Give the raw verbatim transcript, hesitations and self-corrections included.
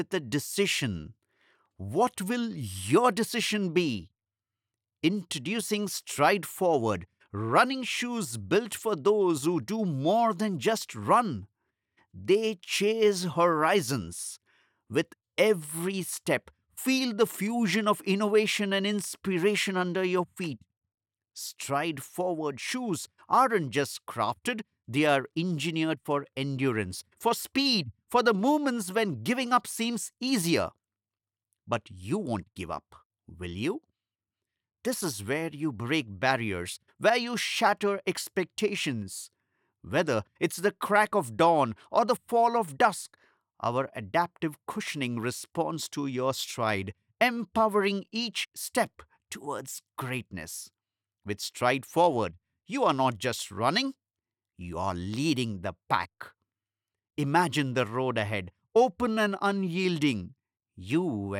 with a decision. What will your decision be? Introducing Stride Forward, running shoes built for those who do more than just run. They chase horizons. With every step, feel the fusion of innovation and inspiration under your feet. Stride Forward shoes aren't just crafted, they are engineered for endurance, for speed, for the moments when giving up seems easier. But you won't give up, will you? This is where you break barriers, where you shatter expectations. Whether it's the crack of dawn or the fall of dusk, our adaptive cushioning responds to your stride, empowering each step towards greatness. With Stride Forward, you are not just running, you are leading the pack. Imagine the road ahead, open and unyielding. You